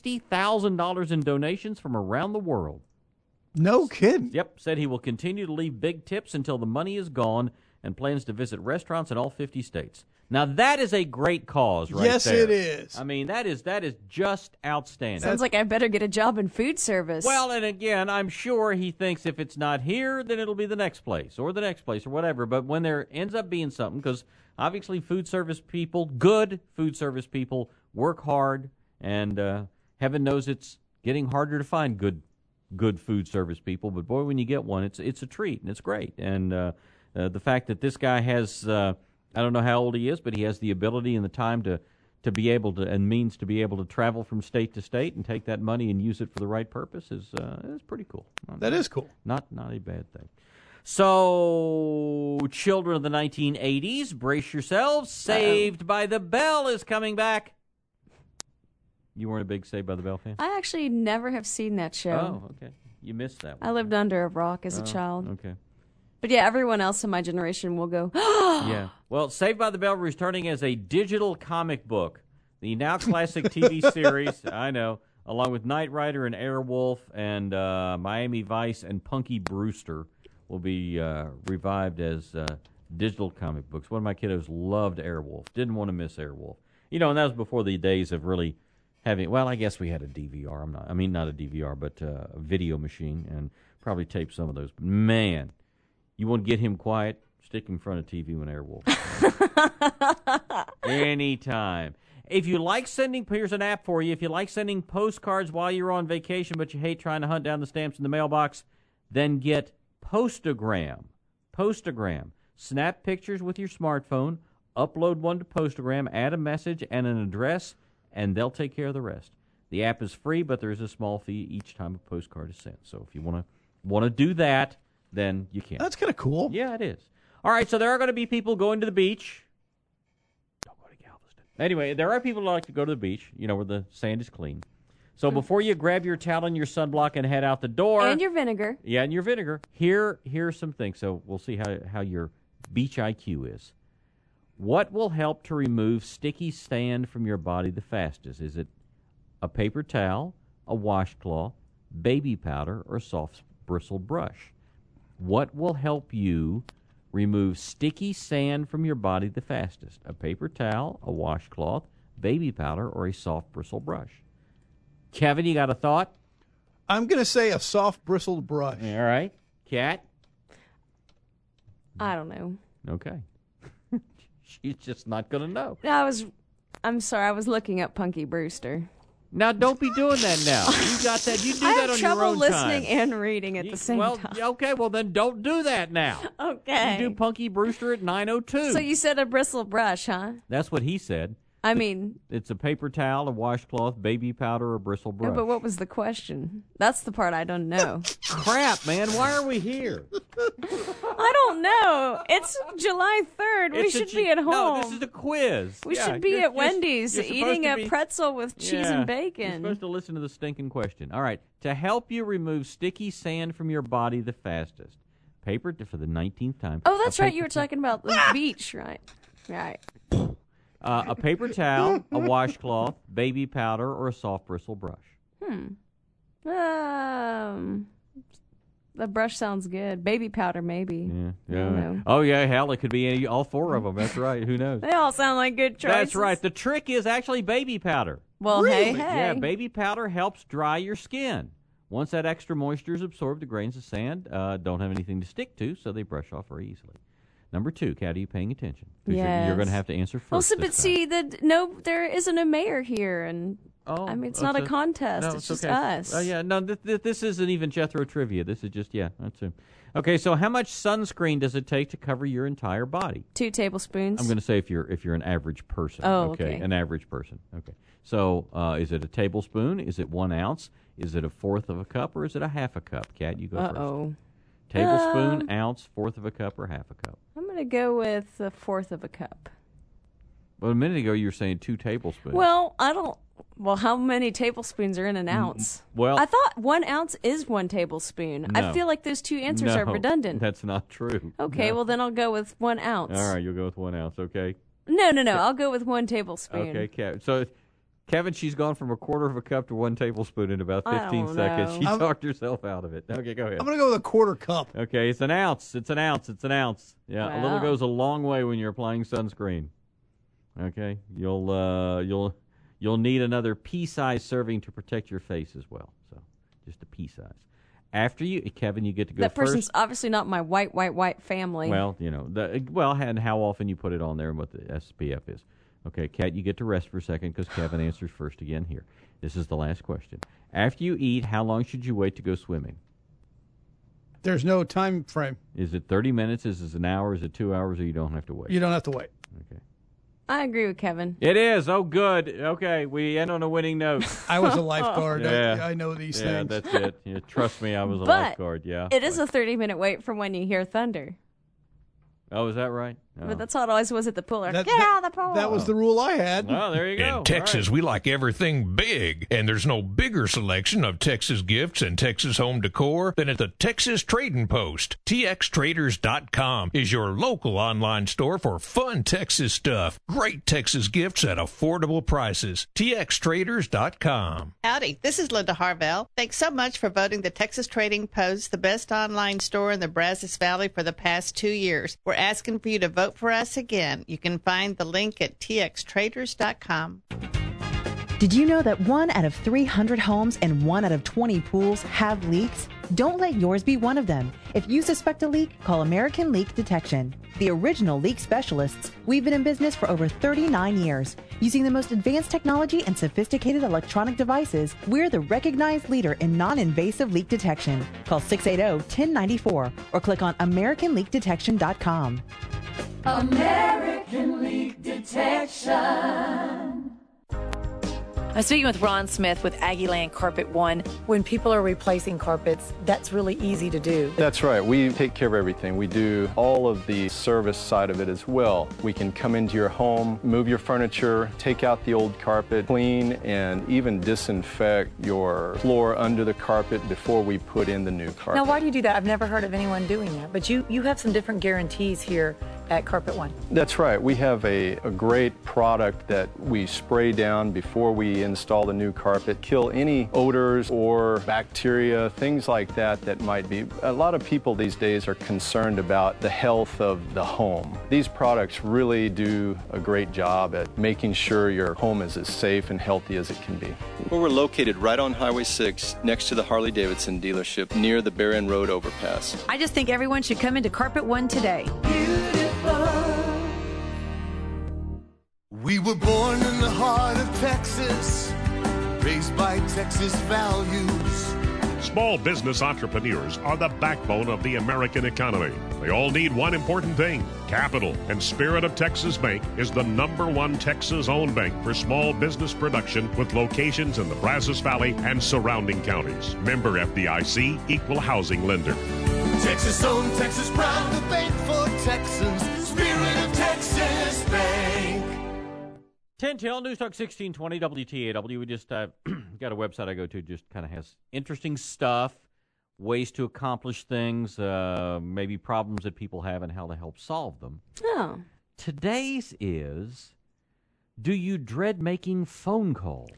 $60,000 in donations from around the world.
No kidding.
Yep, said he will continue to leave big tips until the money is gone and plans to visit restaurants in all 50 states. Now, that is a great cause right there.
Yes, it is.
I mean, that is just outstanding.
Sounds like I better get a job in food service.
Well, and again, I'm sure he thinks if it's not here, then it'll be the next place or whatever. But when there ends up being something, because obviously food service people, good food service people, work hard, and heaven knows it's getting harder to find good food service people. But boy, when you get one, it's a treat, and it's great. And the fact that this guy has, I don't know how old he is, but he has the ability and the time to be able to, and means to be able to travel from state to state and take that money and use it for the right purpose is pretty cool.
That is cool.
Not a bad thing. So, children of the 1980s, brace yourselves. Saved by the Bell is coming back. You weren't a big Saved by the Bell fan?
I actually never have seen that show.
Oh, okay. You missed that one.
I lived under a rock as a child.
Okay.
But yeah, everyone else in my generation will go,
yeah. Well, Saved by the Bell returning as a digital comic book. The now classic TV series, I know, along with Knight Rider and Airwolf and Miami Vice and Punky Brewster will be revived as digital comic books. One of my kiddos loved Airwolf. Didn't want to miss Airwolf. You know, and that was before the days of really having, well, I guess we had a DVR. Not a DVR, but a video machine, and probably taped some of those. But man, you want to get him quiet? Stick him in front of TV when Airwolf. Anytime. If you like sending, here's an app for you. If you like sending postcards while you're on vacation, but you hate trying to hunt down the stamps in the mailbox, then get Postagram. Postagram. Snap pictures with your smartphone, upload one to Postagram, add a message and an address, and they'll take care of the rest. The app is free, but there is a small fee each time a postcard is sent. So if you want to do that, then you can.
That's kind of cool.
Yeah, it is. All right, so there are going to be people going to the beach. Don't go to Galveston. Anyway, there are people who like to go to the beach, where the sand is clean. So before you grab your towel and your sunblock and head out the door.
And your vinegar.
Yeah, and your vinegar. Here's some things. So we'll see how your beach IQ is. What will help to remove sticky sand from your body the fastest? Is it a paper towel, a washcloth, baby powder, or a soft bristle brush? What will help you remove sticky sand from your body the fastest? A paper towel, a washcloth, baby powder, or a soft bristle brush? Kevin, you got a thought?
I'm going to say a soft bristled brush.
All right. Kat?
I don't know.
Okay. She's just not going to know.
I'm sorry, I was looking up Punky Brewster.
Now, don't be doing that now. You got that. You do that on your own time. I have trouble
listening and reading at the same time.
Okay, well, then don't do that now.
Okay.
You do Punky Brewster at 9:02.
So you said a bristle brush, huh?
That's what he said.
I mean...
It's a paper towel, a washcloth, baby powder, or a bristle brush.
No, but what was the question? That's the part I don't know.
Crap, man. Why are we here?
I don't know. It's July 3rd. We should be at home.
No, this is a quiz.
We should be at Wendy's eating a pretzel with cheese and bacon.
You're supposed to listen to the stinking question. All right. To help you remove sticky sand from your body the fastest. Paper for the 19th time.
Oh, that's right. You were talking about the beach, right? Right.
A paper towel, a washcloth, baby powder, or a soft bristle brush.
The brush sounds good. Baby powder, maybe.
Yeah. Oh, yeah, hell, it could be all four of them. That's right. Who knows?
They all sound like good choices.
That's right. The trick is actually baby powder.
Well,
really?
hey.
Yeah, baby powder helps dry your skin. Once that extra moisture is absorbed, the grains of sand don't have anything to stick to, so they brush off very easily. Number 2, Kat, are you paying attention?
Yes.
You're going to have to answer first.
Well, but see, there isn't a mayor here, and I mean, it's not a contest.
No,
it's just
okay.
us.
Oh, yeah. No, this isn't even Jethro trivia. This is just, that's it. Okay, so how much sunscreen does it take to cover your entire body?
2 tablespoons.
I'm going to say if you're an average person.
Oh, okay.
An average person. Okay. So is it a tablespoon? Is it 1 ounce? Is it a fourth of a cup, or is it a half a cup? Kat, you go first. Tablespoon, ounce, fourth of a cup, or half a cup?
I'm going to go with a fourth of a cup.
Well, a minute ago you were saying 2 tablespoons.
Well, how many tablespoons are in an ounce?
Well,
I thought 1 ounce is 1 tablespoon.
No.
I feel like those 2 answers are redundant.
That's not true.
Okay, well then I'll go with 1 ounce.
All right, you'll go with 1 ounce, okay?
No. I'll go with 1 tablespoon.
Okay, so Kevin, she's gone from a quarter of a cup to 1 tablespoon in about 15 seconds. She talked herself out of it. Okay, go ahead.
I'm going to go with a quarter cup.
Okay, it's an ounce. It's an ounce. Yeah,
wow.
A little goes a long way when you're applying sunscreen. Okay, you'll need another pea-sized serving to protect your face as well. So, just a pea-size. After you, Kevin, you get to go first.
That person's obviously not my white family.
Well, and how often you put it on there and what the SPF is. Okay, Kat, you get to rest for a second because Kevin answers first again here. This is the last question. After you eat, how long should you wait to go swimming?
There's no time frame.
Is it 30 minutes? Is it an hour? Is it 2 hours? Or you don't have to wait?
You don't have to wait.
Okay.
I agree with Kevin.
It is. Oh, good. Okay, we end on a winning note.
I was a lifeguard.
Yeah.
I know these
yeah,
things.
That's it. Yeah, trust me, I was a
But
lifeguard. Yeah.
It is a 30-minute wait from when you hear thunder.
Oh, is that right? Oh.
But that's how it always was at the pool. Get out of the pool.
That was the rule I had.
Oh, there you go.
In Texas, we like everything big, and there's no bigger selection of Texas gifts and Texas home decor than at the Texas Trading Post. TXTraders.com is your local online store for fun Texas stuff. Great Texas gifts at affordable prices. TXTraders.com.
Howdy, this is Linda Harvell. Thanks so much for voting the Texas Trading Post the best online store in the Brazos Valley for the past 2 years. We're asking for you to vote for us again. You can find the link at txtraders.com.
Did you know that 1 out of 300 homes and 1 out of 20 pools have leaks? Don't let yours be one of them. If you suspect a leak, call American Leak Detection. The original leak specialists, we've been in business for over 39 years. Using the most advanced technology and sophisticated electronic devices, we're the recognized leader in non-invasive leak detection. Call 680-1094 or click on AmericanLeakDetection.com.
American Leak Detection.
I'm speaking with Ron Smith with Aggieland Carpet One. When people are replacing carpets, that's really easy to do.
That's right. We take care of everything. We do all of the service side of it as well. We can come into your home, move your furniture, take out the old carpet, clean, and even disinfect your floor under the carpet before we put in the new carpet.
Now, why do you do that? I've never heard of anyone doing that, but you have some different guarantees here at Carpet One.
That's right. We have a great product that we spray down before we install the new carpet, kill any odors or bacteria, things like that might be. A lot of people these days are concerned about the health of the home. These products really do a great job at making sure your home is as safe and healthy as it can be.
Well, we're located right on Highway 6 next to the Harley-Davidson dealership near the Barron Road overpass.
I just think everyone should come into Carpet One today.
We were born in the heart of Texas, raised by Texas values.
Small business entrepreneurs are the backbone of the American economy. They all need one important thing, capital. And Spirit of Texas Bank is the #1 Texas-owned bank for small business production with locations in the Brazos Valley and surrounding counties. Member FDIC, equal housing lender.
Texas owned, Texas proud, the bank for Texans. Spirit of Texas Bank.
1010 News Talk 1620 WTAW. We just got a website I go to, just kind of has interesting stuff, ways to accomplish things, maybe problems that people have and how to help solve them.
Oh.
Today's is, do you dread making phone calls?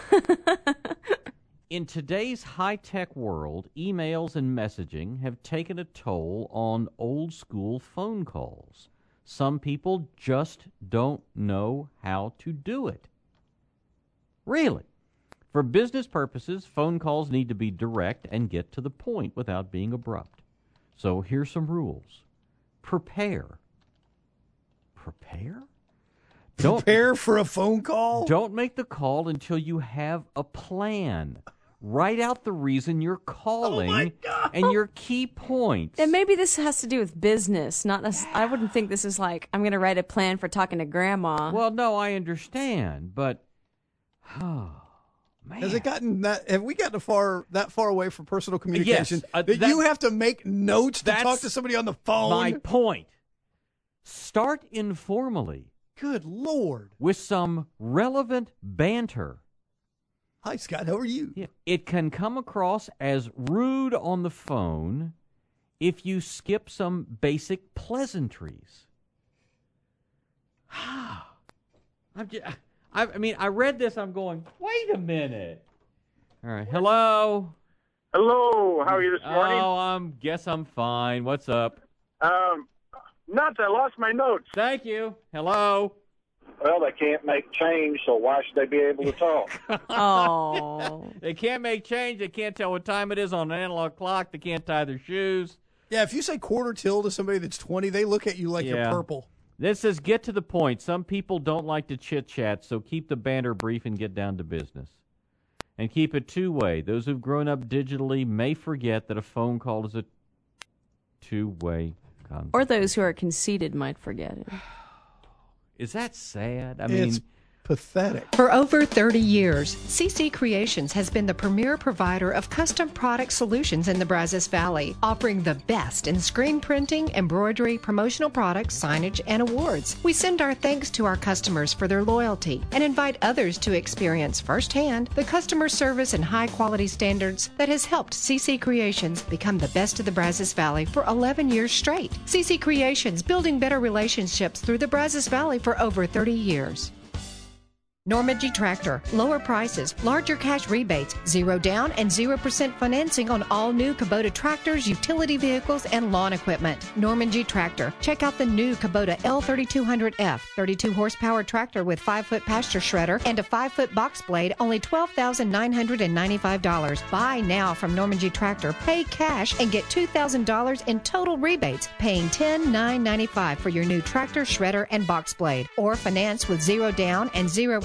In today's high-tech world, emails and messaging have taken a toll on old-school phone calls. Some people just don't know how to do it. Really. For business purposes, phone calls need to be direct and get to the point without being abrupt. So here's some rules. Prepare. Prepare?
Prepare for a phone call?
Don't make the call until you have a plan. Write out the reason you're calling and your key points.
And maybe this has to do with business, not I wouldn't think this is like, I'm going to write a plan for talking to Grandma.
Well, no, I understand, but man.
Has it gotten that? Have we gotten that far away from personal communication?
Yes,
that you have to make notes to talk to somebody on the phone?
My point. Start informally.
Good Lord.
With some relevant banter.
Hi, Scott. How are you?
Yeah. It can come across as rude on the phone if you skip some basic pleasantries. I read this. I'm going, wait a minute. All right. Hello.
Hello. How are you this morning?
Oh, guess I'm fine. What's up?
Nuts. I lost my notes.
Thank you. Hello.
Well, they can't make change, so why should they be able to talk?
Oh.
They can't make change. They can't tell what time it is on an analog clock. They can't tie their shoes.
Yeah, if you say quarter till to somebody that's 20, they look at you like you're purple.
This says get to the point. Some people don't like to chit-chat, so keep the banter brief and get down to business. And keep it two-way. Those who've grown up digitally may forget that a phone call is a two-way conversation.
Or those who are conceited might forget it.
Is that sad?
It's pathetic.
For over 30 years, CC Creations has been the premier provider of custom product solutions in the Brazos Valley, offering the best in screen printing, embroidery, promotional products, signage, and awards. We send our thanks to our customers for their loyalty and invite others to experience firsthand the customer service and high-quality standards that has helped CC Creations become the best of the Brazos Valley for 11 years straight. CC Creations, building better relationships through the Brazos Valley for over 30 years. Norman G. Tractor. Lower prices, larger cash rebates, 0 down and 0% financing on all new Kubota tractors, utility vehicles, and lawn equipment. Norman G. Tractor. Check out the new Kubota L3200F, 32 horsepower tractor with 5-foot pasture shredder and a 5-foot box blade, only $12,995. Buy now from Norman G. Tractor. Pay cash and get $2,000 in total rebates, paying $10,995 for your new tractor, shredder, and box blade. Or finance with 0 down and 0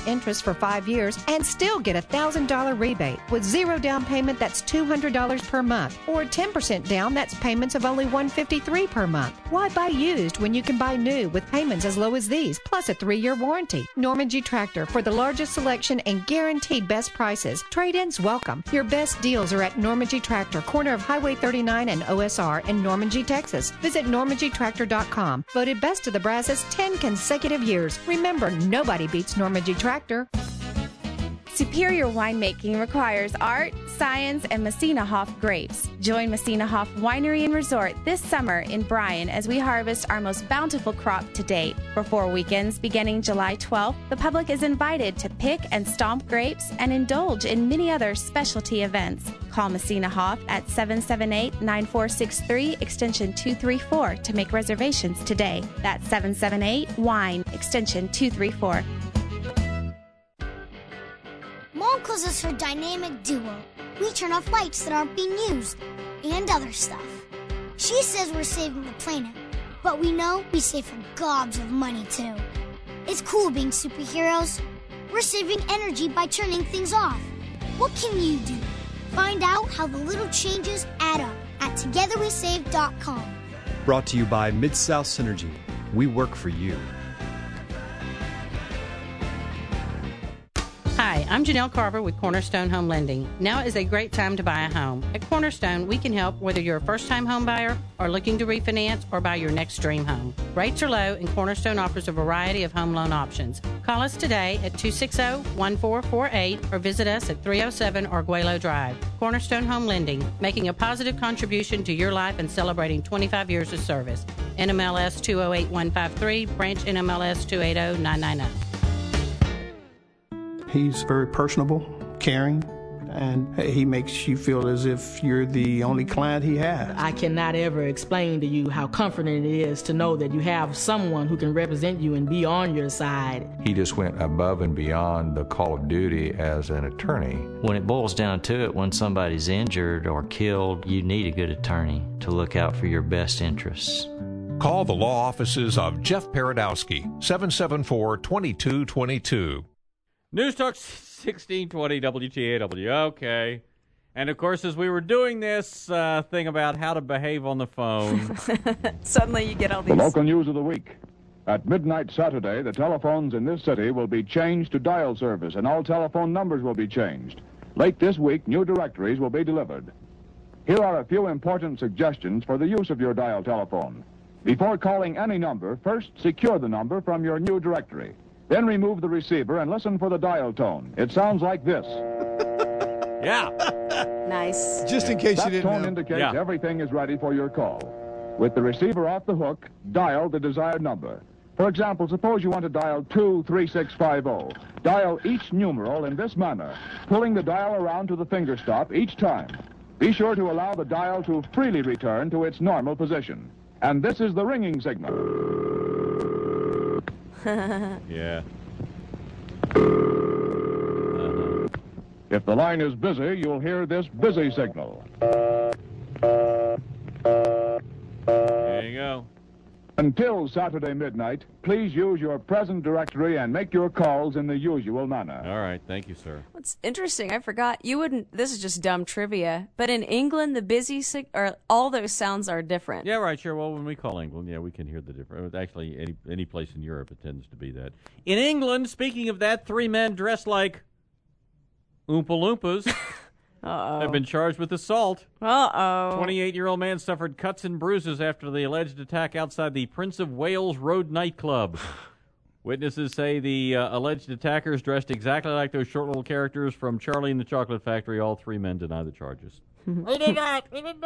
interest for 5 years and still get a $1,000 rebate. With 0 down payment, that's $200 per month. Or 10% down, that's payments of only $153 per month. Why buy used when you can buy new with payments as low as these, plus a 3-year warranty? Norman G. Tractor, for the largest selection and guaranteed best prices. Trade-ins welcome. Your best deals are at Norman G. Tractor, corner of Highway 39 and OSR in Normandy, Texas. Visit normangtractor.com. Voted best of the Brazos 10 consecutive years. Remember, nobody beats Norman G. Tractor.
Superior winemaking requires art, science, and Messina Hoff grapes. Join Messina Hoff Winery and Resort this summer in Bryan as we harvest our most bountiful crop to date. For 4 weekends beginning July 12th, the public is invited to pick and stomp grapes and indulge in many other specialty events. Call Messina Hoff at 778-9463 extension 234 to make reservations today. That's 778-WINE extension 234.
Mom calls us her dynamic duo. We turn off lights that aren't being used and other stuff. She says we're saving the planet, but we know we save her gobs of money too. It's cool being superheroes. We're saving energy by turning things off. What can you do? Find out how the little changes add up at togetherwesave.com.
Brought to you by Mid-South Synergy. We work for you.
Hi, I'm Janelle Carver with Cornerstone Home Lending. Now is a great time to buy a home. At Cornerstone, we can help whether you're a first-time home buyer or looking to refinance or buy your next dream home. Rates are low, and Cornerstone offers a variety of home loan options. Call us today at 260-1448 or visit us at 307 Arguello Drive. Cornerstone Home Lending, making a positive contribution to your life and celebrating 25 years of service. NMLS 208153, branch NMLS 280990.
He's very personable, caring, and he makes you feel as if you're the only client he has.
I cannot ever explain to you how comforting it is to know that you have someone who can represent you and be on your side.
He just went above and beyond the call of duty as an attorney.
When it boils down to it, when somebody's injured or killed, you need a good attorney to look out for your best interests.
Call the law offices of Jeff Paradowski, 774-2222.
News Talk 1620 WTAW. Okay. And, of course, as we were doing this thing about how to behave on the phone.
Suddenly you get all
The
these.
local news of the week. At midnight Saturday, the telephones in this city will be changed to dial service, and all telephone numbers will be changed. Late this week, new directories will be delivered. Here are a few important suggestions for the use of your dial telephone. Before calling any number, first secure the number from your new directory. Then remove the receiver and listen for the dial tone. It sounds like this.
Yeah.
Nice.
Just in case you
That
didn't
tone
know.
indicates everything is ready for your call. With the receiver off the hook, dial the desired number. For example, suppose you want to dial 23650. Dial each numeral in this manner, pulling the dial around to the finger stop each time. Be sure to allow the dial to freely return to its normal position. And this is the ringing signal.
Yeah.
If the line is busy, you'll hear this busy signal.
There you go.
Until Saturday midnight, please use your present directory and make your calls in the usual manner.
All right. Thank you, sir.
What's interesting, I forgot, you wouldn't, this is just dumb trivia, but in England, the busy, or all those sounds are different.
Yeah, right, sure. Well, when we call England, we can hear the difference. Actually, any place in Europe, it tends to be that. In England, speaking of that, 3 men dressed like Oompa Loompas have been charged with assault. 28-year-old man suffered cuts and bruises after the alleged attack outside the Prince of Wales Road nightclub. Witnesses say the alleged attackers dressed exactly like those short little characters from Charlie and the Chocolate Factory. All 3 men deny the charges.
We did not.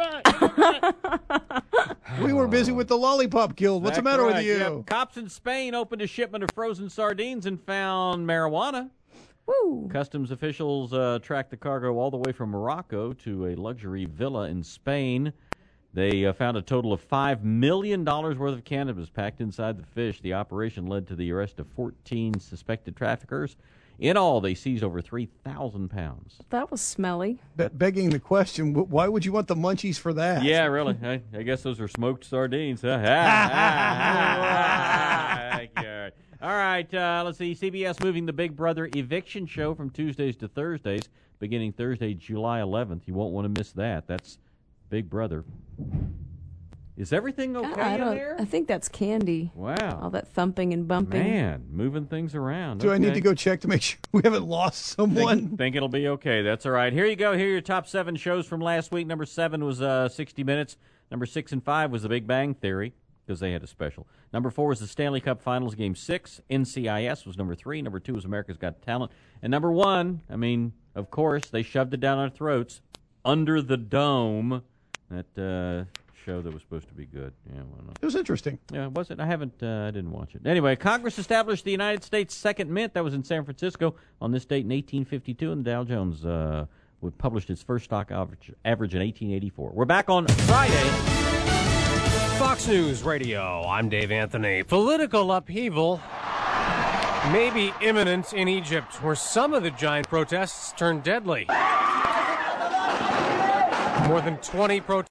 We were busy with the Lollipop Guild. What's the matter with you?
Yep. Cops in Spain opened a shipment of frozen sardines and found marijuana.
Woo.
Customs officials tracked the cargo all the way from Morocco to a luxury villa in Spain. They found a total of $5 million worth of cannabis packed inside the fish. The operation led to the arrest of 14 suspected traffickers. In all, they seized over 3,000 pounds.
That was smelly.
Begging the question, why would you want the munchies for that?
Yeah, really. I guess those are smoked sardines. Huh? All right, let's see. CBS moving the Big Brother eviction show from Tuesdays to Thursdays, beginning Thursday, July 11th. You won't want to miss that. That's Big Brother. Is everything okay in there?
I think that's Candy.
Wow.
All that thumping and bumping.
Man, moving things around.
Do I need to go check to make sure we haven't lost someone?
Think it'll be okay. That's all right. Here you go. Here are your top 7 shows from last week. Number 7 was 60 Minutes. Number 6 and 5 was The Big Bang Theory, because they had a special. Number 4 was the Stanley Cup Finals Game 6. NCIS was number 3. Number 2 was America's Got Talent. And number 1, I mean, of course, they shoved it down our throats, Under the Dome. That show that was supposed to be good. Yeah, well, no.
It was interesting.
Yeah, was it? I didn't watch it. Anyway, Congress established the United States' second mint. That was in San Francisco on this date in 1852, and the Dow Jones published its first stock average in 1884. We're back on Friday.
Fox News Radio, I'm Dave Anthony. Political upheaval may be imminent in Egypt, where some of the giant protests turned deadly. More than 20 protests